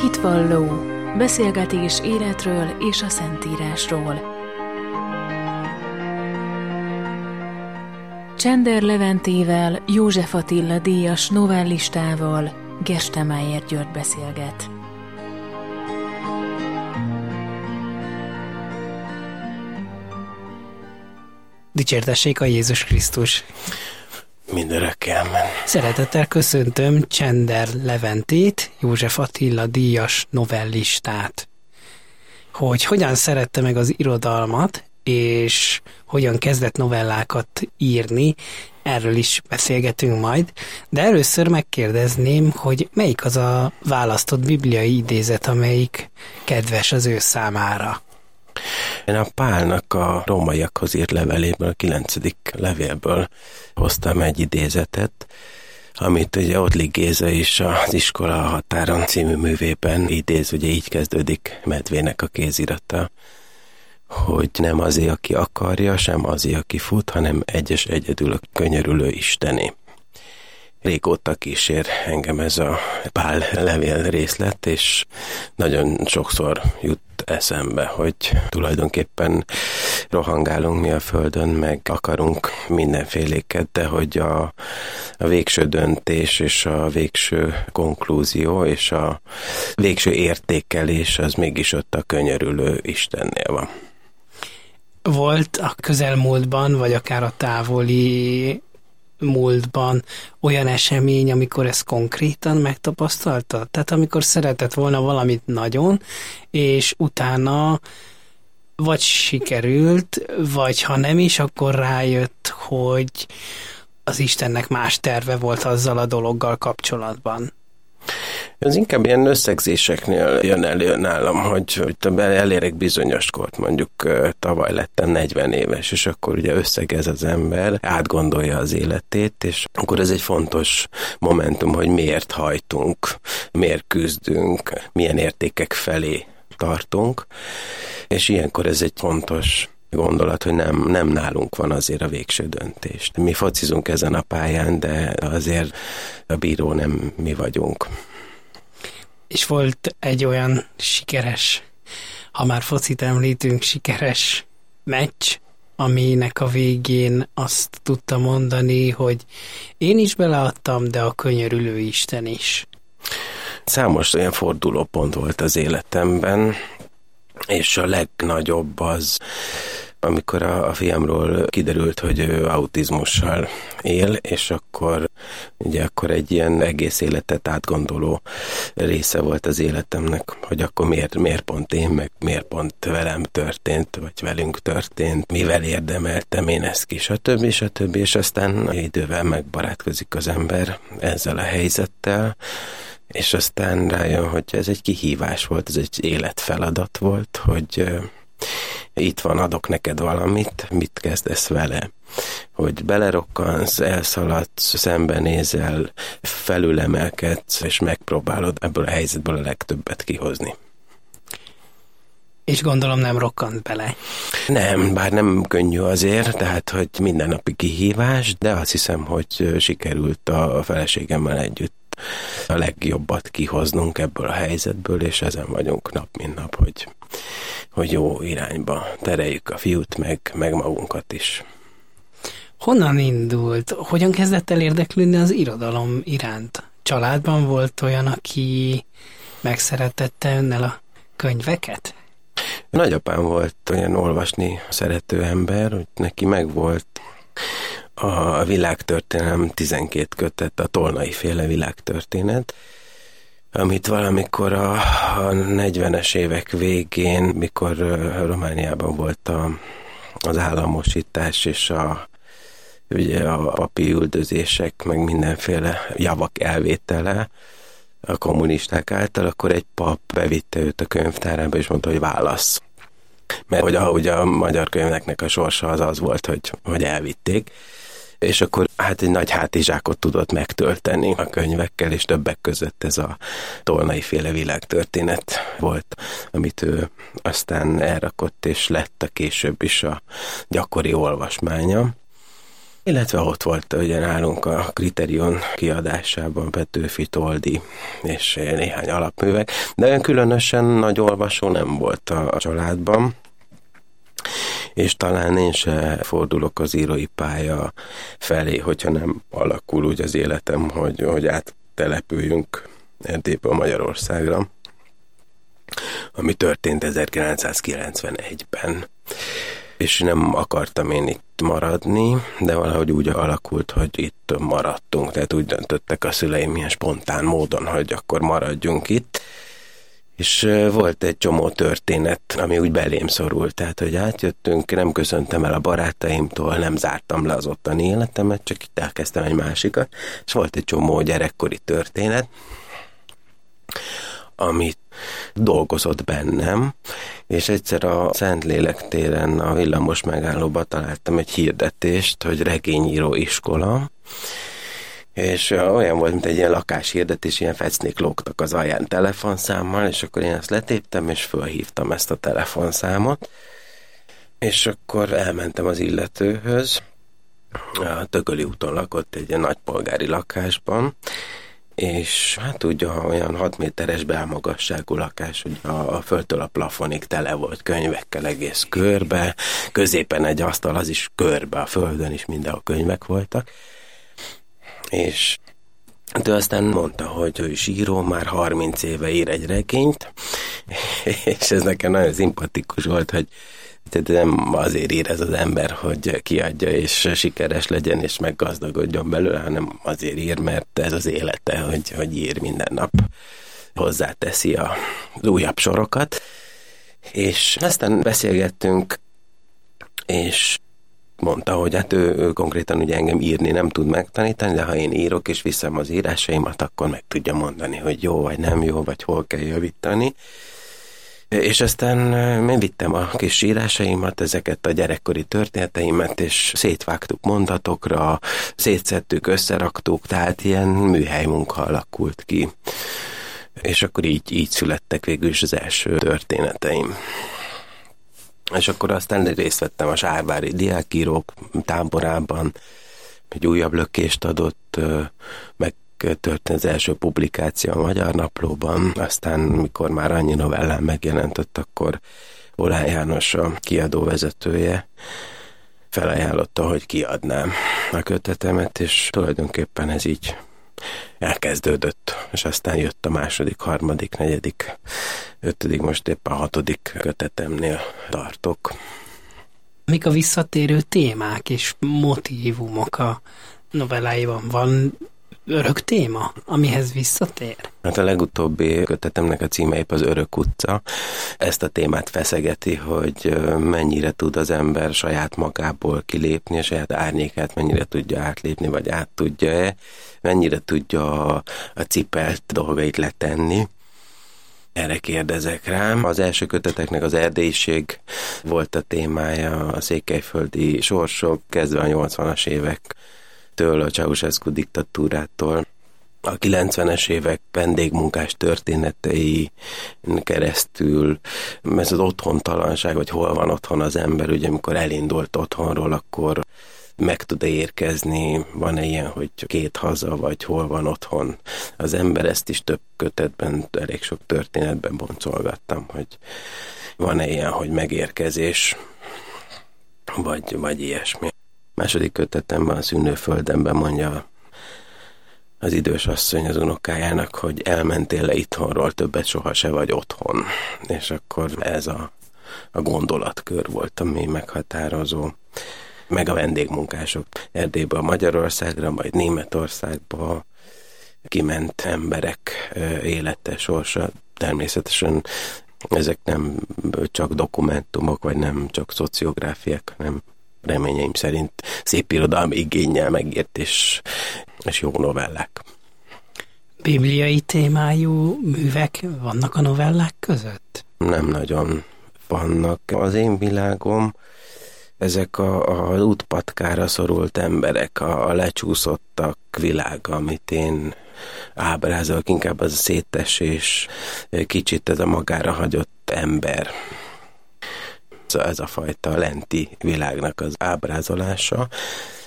Hitvalló, beszélgetés életről és a Szentírásról. Csender Leventével, József Attila díjas novellistával Gerstemájer György beszélget. Dicsértessék a Jézus Krisztus! Mindörökké, amen. Szeretettel köszöntöm Csender Leventét, József Attila díjas novellistát. Hogy hogyan szerette meg az irodalmat, és hogyan kezdett novellákat írni, erről is beszélgetünk majd, de először megkérdezném, hogy melyik az a választott bibliai idézet, amelyik kedves az ő számára. Én a Pálnak a rómaiakhoz írt leveléből, a 9. levélből hoztam egy idézetet, amit ugye Ottlik Géza is az Iskola a határon című művében idéz, ugye így kezdődik Medvének a kézirata, hogy nem azért, aki akarja, sem azért, aki fut, hanem egyes egyedül a könyörülő Istené. Régóta kísér engem ez a Pál levél részlet, és nagyon sokszor jut eszembe, hogy tulajdonképpen rohangálunk mi a földön, meg akarunk mindenféléket, de hogy a végső döntés és a végső konklúzió és a végső értékelés az mégis ott a könyörülő Istennél van. Volt a közelmúltban, vagy akár a távoli múltban olyan esemény, amikor ezt konkrétan megtapasztalta? Tehát amikor szeretett volna valamit nagyon, és utána vagy sikerült, vagy ha nem is, akkor rájött, hogy az Istennek más terve volt azzal a dologgal kapcsolatban. Ez inkább ilyen összegzéseknél jön elő nálam, hogy elérek bizonyos kort, mondjuk tavaly lettem 40 éves, és akkor ugye összegez az ember, átgondolja az életét, és akkor ez egy fontos momentum, hogy miért hajtunk, miért küzdünk, milyen értékek felé tartunk, és ilyenkor ez egy fontos gondolat, hogy nem nálunk van azért a végső döntés. Mi focizunk ezen a pályán, de azért a bíró nem mi vagyunk. És volt egy olyan sikeres, ha már focit említünk, sikeres meccs, aminek a végén azt tudta mondani, hogy én is beleadtam, de a könyörülő Isten is. Számos olyan fordulópont volt az életemben, és a legnagyobb az, amikor a fiamról kiderült, hogy ő autizmussal él, és akkor egy ilyen egész életet átgondoló része volt az életemnek, hogy akkor miért pont én, meg miért pont velem történt, vagy velünk történt, mivel érdemeltem én ezt ki, stb. És aztán idővel megbarátkozik az ember ezzel a helyzettel, és aztán rájön, hogy ez egy kihívás volt, ez egy életfeladat volt, hogy itt van, adok neked valamit, mit kezdesz vele? Hogy belerokkansz, elszaladsz, szembenézel, felülemelkedsz, és megpróbálod ebből a helyzetből a legtöbbet kihozni. És gondolom nem rokkant bele. Nem, bár nem könnyű azért, tehát hogy mindennapi kihívás, de azt hiszem, hogy sikerült a feleségemmel együtt a legjobbat kihoznunk ebből a helyzetből, és ezen vagyunk nap mint nap, hogy jó irányba tereljük a fiút, meg magunkat is. Honnan indult? Hogyan kezdett el érdeklődni az irodalom iránt? Családban volt olyan, aki megszeretette önnel a könyveket? Nagyapám volt olyan olvasni szerető ember, hogy neki megvolt a világtörténelem 12 kötet, a Tolnai féle világtörténet, amit valamikor a 40-es évek végén, mikor Romániában volt az államosítás és ugye a papi üldözések, meg mindenféle javak elvétele a kommunisták által, akkor egy pap bevitte őt a könyvtárába, és mondta, hogy válasz. Mert hogy ahogy a magyar könyveknek a sorsa az volt, hogy elvitték. És akkor egy nagy hátizsákot tudott megtölteni a könyvekkel, és többek között ez a Tolnai féle világtörténet volt, amit ő aztán elrakott, és lett a később is a gyakori olvasmánya. Illetve ott volt ugye nálunk a Kriterion kiadásában Petőfi, Toldy és néhány alapművek, de olyan különösen nagy olvasó nem volt a családban, és talán én se fordulok az írói pálya felé, hogyha nem alakul úgy az életem, hogy áttelepüljünk Erdélyből Magyarországra, ami történt 1991-ben. És nem akartam én itt maradni, de valahogy úgy alakult, hogy itt maradtunk, tehát úgy döntöttek a szüleim ilyen spontán módon, hogy akkor maradjunk itt. És volt egy csomó történet, ami úgy belém szorult, tehát hogy átjöttünk, nem köszöntem el a barátaimtól, nem zártam le az ottani életemet, csak itt elkezdtem egy másikat, és volt egy csomó gyerekkori történet, amit dolgozott bennem, és egyszer a Szentlélek téren a villamos megállóba találtam egy hirdetést, hogy regényíró iskola, és olyan volt, mint egy ilyen lakáshirdetés, ilyen fecnék lógtak az alján telefonszámmal, és akkor én ezt letéptem, és fölhívtam ezt a telefonszámot, és akkor elmentem az illetőhöz, a Tököli úton lakott egy ilyen nagypolgári lakásban, és hát ugye olyan 6 méteres belmagasságú lakás, hogy a földtől a plafonig tele volt könyvekkel egész körbe, középen egy asztal, az is körbe, a földön is mindenhol könyvek voltak, és ő aztán mondta, hogy ő is író, már 30 éve ír egy regényt, és ez nekem nagyon szimpatikus volt, hogy nem azért ír ez az ember, hogy kiadja és sikeres legyen és meggazdagodjon belőle, hanem azért ír, mert ez az élete, hogy ír minden nap, hozzáteszi az újabb sorokat. És aztán beszélgettünk, és mondta, hogy hát ő konkrétan ugye engem írni nem tud megtanítani, de ha én írok és viszem az írásaimat, akkor meg tudja mondani, hogy jó vagy nem jó, vagy hol kell javítani. És aztán én vittem a kis írásaimat, ezeket a gyerekkori történeteimet, és szétvágtuk mondatokra, szétszedtük, összeraktuk, tehát ilyen műhelymunka alakult ki. És akkor így születtek végül is az első történeteim. És akkor aztán részt vettem a sárvári diákírók táborában, egy újabb lökést adott, megtörtént az első publikáció a Magyar Naplóban, aztán mikor már annyi novellám megjelentett, akkor Oláh János, a kiadóvezetője felajánlotta, hogy kiadnám a kötetemet, és tulajdonképpen ez így elkezdődött, és aztán jött a második, harmadik, negyedik, ötödik, most éppen a 6. kötetemnél tartok. Mik a visszatérő témák és motívumok a novelláiban? Van örök téma, amihez visszatér? Hát a legutóbbi kötetemnek a címe épp az Örök utca. Ezt a témát feszegeti, hogy mennyire tud az ember saját magából kilépni, a saját árnyékát mennyire tudja átlépni, vagy át tudja-e, mennyire tudja a cipelt dolgait letenni. Erre kérdezek rám. Az első köteteknek az erdélység volt a témája, a székelyföldi sorsok, kezdve a 80-as évektől, a Ceausescu diktatúrától. A 90-es évek vendégmunkás történetei keresztül, ez az otthontalanság, hogy hol van otthon az ember, ugye amikor elindult otthonról, akkor meg tud-e érkezni, van-e ilyen, hogy két haza, vagy hol van otthon az ember, ezt is több kötetben, elég sok történetben boncolgattam, hogy van-e ilyen, hogy megérkezés, vagy ilyesmi. Második kötetemben, a Szűnőföldemben mondja az idős asszony az unokájának, hogy elmentél-e itthonról, többet soha se vagy otthon. És akkor ez a gondolatkör volt, ami meghatározó. Meg a vendégmunkások Erdélyből Magyarországra, majd Németországba kiment emberek élete, sorsa. Természetesen ezek nem csak dokumentumok, vagy nem csak szociográfiák, hanem reményeim szerint szép irodalmi igénnyel megírt és jó novellák. Bibliai témájú művek vannak a novellák között? Nem nagyon vannak. Az én világom, ezek az útpatkára szorult emberek, a lecsúszottak világa, amit én ábrázolok, inkább az a szétesés, kicsit ez a magára hagyott ember. Ez a fajta lenti világnak az ábrázolása,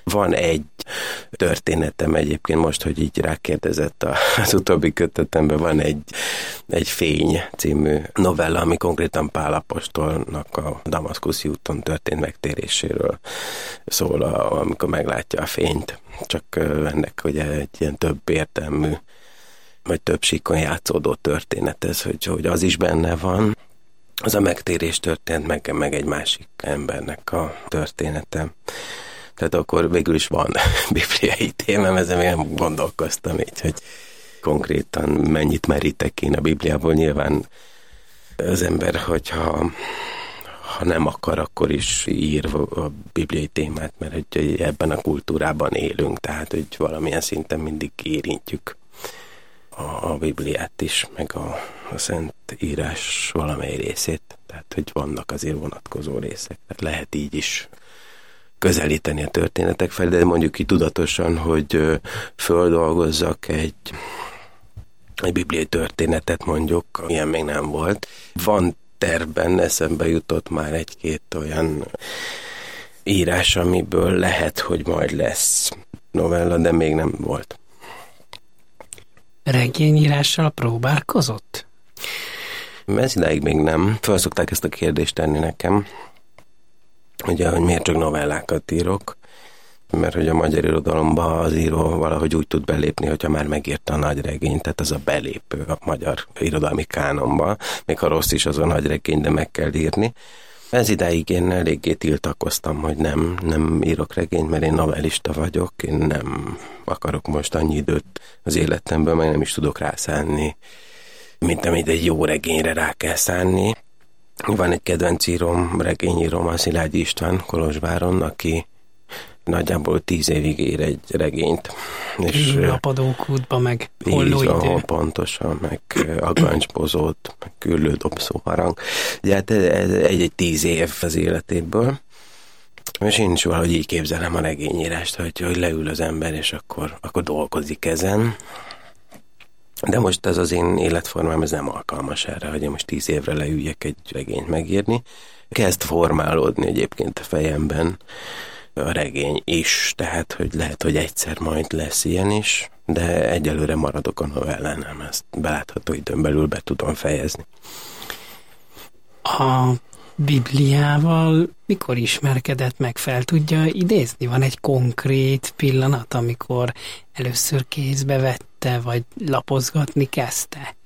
Van egy történetem egyébként most, hogy így rákérdezett az utóbbi kötetemben, van egy Fény című novella, ami konkrétan Pál apostolnak a damaszkuszi úton történt megtéréséről szól, amikor meglátja a fényt. Csak ennek ugye egy ilyen több értelmű, vagy több síkon játszódó történet ez, hogy az is benne van. Az a megtérés történt, meg egy másik embernek a története. Tehát akkor végül is van bibliai témám, ezen még nem gondolkoztam így, hogy konkrétan mennyit merítek én a Bibliából. Nyilván az ember, hogyha nem akar, akkor is ír a bibliai témát, mert hogy ebben a kultúrában élünk, tehát hogy valamilyen szinten mindig érintjük a Bibliát is, meg a Szent Írás valamely részét, tehát hogy vannak azért vonatkozó részek. Tehát lehet így is közelíteni a történetek felé, de mondjuk ki tudatosan, hogy földolgozzak egy bibliai történetet mondjuk, ilyen még nem volt. Van tervben, eszembe jutott már egy-két olyan írás, amiből lehet, hogy majd lesz novella, de még nem volt. Regényírással próbálkozott? Ez idáig még nem. Föl szokták ezt a kérdést tenni nekem, ugye, hogy miért csak novellákat írok, mert hogy a magyar irodalomba az író valahogy úgy tud belépni, hogyha már megírta a nagy regényt, tehát az a belépő a magyar irodalmi kánonba, még ha rossz is az a nagy regény, de meg kell írni. Ez idáig én eléggé tiltakoztam, hogy nem írok regényt, mert én novellista vagyok, én nem akarok most annyi időt az életemből, meg nem is tudok rászánni, mint amit egy jó regényre rá kell szánni. Van egy kedvenc íróm, regényírom, a Szilágyi István Kolozsváron, aki nagyjából 10 évig ír egy regényt. És Lapadókútba, meg Hollóidő. Pontosan, meg Agancsbozót, meg Küllődobszó harang. Ugye hát ez egy 10 év az életéből. És én is valahogy így képzelem a regényírást, hogy leül az ember, és akkor dolgozik ezen. De most ez az én életformám, ez nem alkalmas erre, hogy én most 10 évre leüljek egy regényt megírni. Kezd formálódni egyébként a fejemben a regény is, tehát hogy lehet, hogy egyszer majd lesz ilyen is, de egyelőre maradok a novellánál, ezt belátható időn belül be tudom fejezni. A Bibliával mikor ismerkedett meg, fel tudja idézni? Van egy konkrét pillanat, amikor először kézbe vette, vagy lapozgatni kezdte?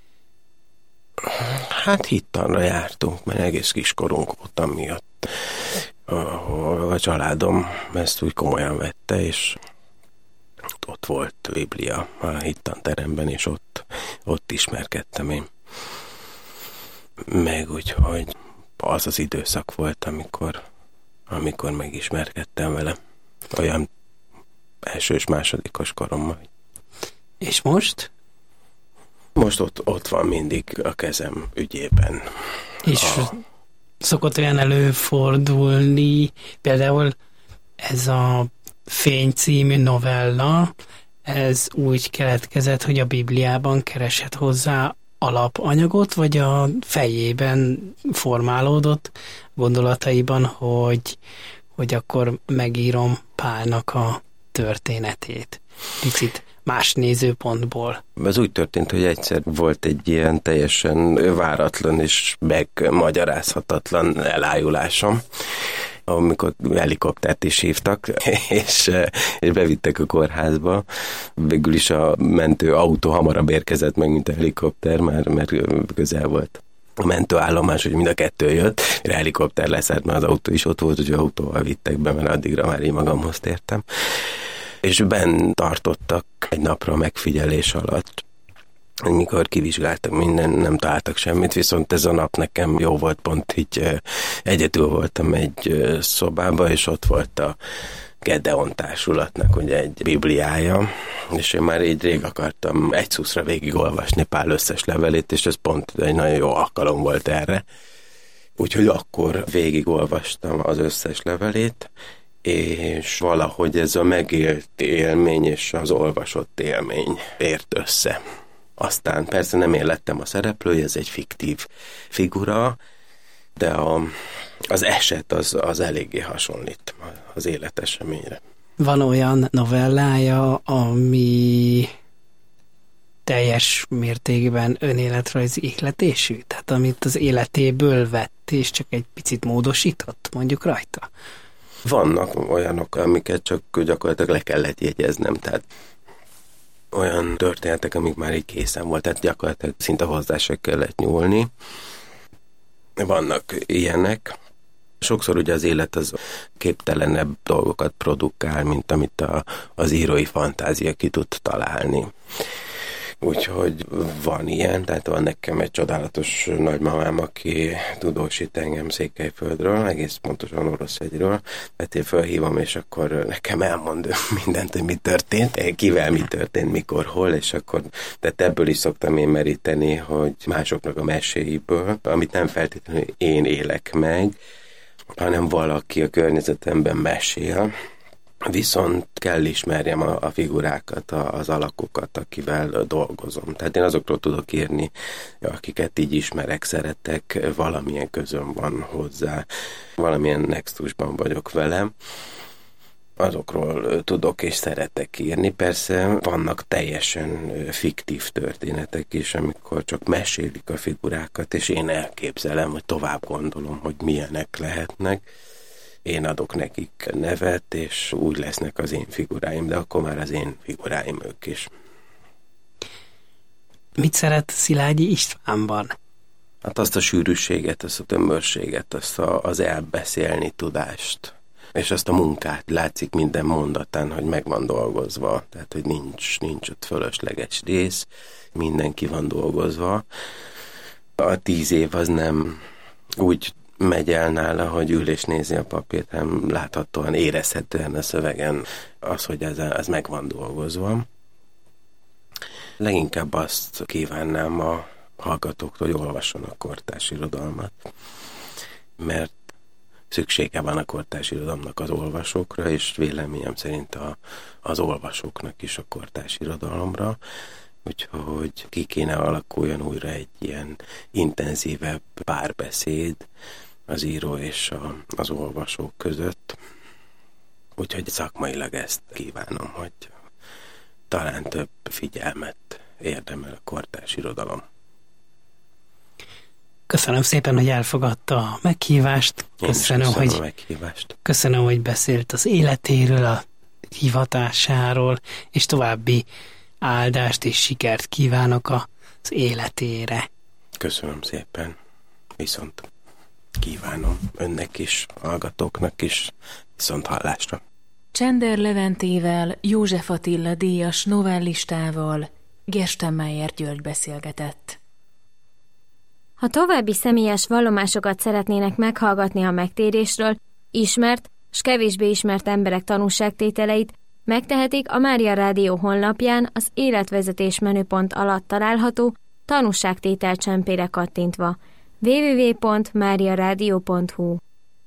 Hát hittanra jártunk, mert egész kiskorunk óta miatt. A családom ezt úgy komolyan vette, és ott volt Biblia a hittanteremben, és ott ismerkedtem én. Meg úgyhogy az az időszak volt, amikor megismerkedtem vele. Olyan első és másodikos koromban. És most? Most ott van mindig a kezem ügyében. És szokott olyan előfordulni, például ez a Fény című novella, ez úgy keletkezett, hogy a Bibliában keresett hozzá alapanyagot, vagy a fejében formálódott gondolataiban, hogy akkor megírom Pálnak a történetét. Picit más nézőpontból. Ez úgy történt, hogy egyszer volt egy ilyen teljesen váratlan és megmagyarázhatatlan elájulásom, amikor helikoptert is hívtak, és bevittek a kórházba. Végül is a mentő autó hamarabb érkezett meg, mint a helikopter, mert közel volt a mentőállomás, hogy mind a kettő jött. A helikopter leszállt, mert az autó is ott volt, hogy autóval vittek be, mert addigra már én magamhoz tértem. És benn tartottak egy napra megfigyelés alatt. Mikor kivizsgáltak minden, nem találtak semmit, viszont ez a nap nekem jó volt, pont így egyedül voltam egy szobában, és ott volt a Gedeon társulatnak ugye egy bibliája, és én már így rég akartam egy szuszra végigolvasni Pál összes levelét, és ez pont egy nagyon jó alkalom volt erre. Úgyhogy akkor végigolvastam az összes levelét, és valahogy ez a megélt élmény és az olvasott élmény ért össze. Aztán persze nem én lettem a szereplője, ez egy fiktív figura, de az eset az eléggé hasonlít az életeseményre. Van olyan novellája, ami teljes mértékben önéletrajzi ihletésű? Tehát amit az életéből vett, és csak egy picit módosított, mondjuk rajta? Vannak olyanok, amiket csak gyakorlatilag le kellett jegyeznem, tehát olyan történetek, amik már így készen volt, tehát gyakorlatilag szinte hozzá se kellett nyúlni. Vannak ilyenek. Sokszor ugye az élet az képtelenebb dolgokat produkál, mint amit az írói fantázia ki tud találni. Úgyhogy van ilyen, tehát van nekem egy csodálatos nagymamám, aki tudósít engem Székelyföldről, egész pontosan Oroszhegyről, tehát én felhívom, és akkor nekem elmond mindent, hogy mi történt, kivel mi történt, mikor, hol, és akkor, tehát ebből is szoktam én meríteni, hogy másoknak a meséiből, amit nem feltétlenül én élek meg, hanem valaki a környezetemben mesél, viszont kell ismerjem a figurákat, az alakokat, akivel dolgozom. Tehát én azokról tudok írni, akiket így ismerek, szeretek, valamilyen közöm van hozzá, valamilyen nextusban vagyok velem. Azokról tudok és szeretek írni. Persze vannak teljesen fiktív történetek is, amikor csak mesélik a figurákat, és én elképzelem, hogy tovább gondolom, hogy milyenek lehetnek. Én adok nekik nevet, és úgy lesznek az én figuráim, de akkor már az én figuráim ők is. Mit szeret Szilágyi Istvánban? Hát azt a sűrűséget, azt a tömörséget, azt az elbeszélni tudást, és azt a munkát látszik minden mondatán, hogy meg van dolgozva, tehát hogy nincs ott fölösleges rész, mindenki van dolgozva. A 10 év az nem úgy megy el nála, hogy ül és nézi a papírt, hanem láthatóan, érezhetően a szövegen az, hogy ez meg van dolgozva. Leginkább azt kívánnám a hallgatóktól, hogy olvassanak kortárs irodalmat, mert szüksége van a kortárs irodalomnak az olvasókra, és véleményem szerint az olvasóknak is a kortárs irodalomra, úgyhogy ki kéne alakuljon újra egy ilyen intenzívebb párbeszéd az író és az olvasók között. Úgyhogy szakmailag ezt kívánom, hogy talán több figyelmet érdemel a kortárs irodalom. Köszönöm szépen, hogy elfogadta a meghívást. Köszönöm, hogy beszélt az életéről, a hivatásáról, és további áldást és sikert kívánok az életére. Köszönöm szépen. Viszont kívánom önnek is, hallgatóknak is, viszont hallásra. Csender Leventével, József Attila díjas novellistával Gerstenmaier György beszélgetett. Ha további személyes vallomásokat szeretnének meghallgatni a megtérésről, ismert s kevésbé ismert emberek tanúságtételeit, megtehetik a Mária Rádió honlapján az életvezetés menüpont alatt található tanúságtétel csempére kattintva. www.mariaradio.hu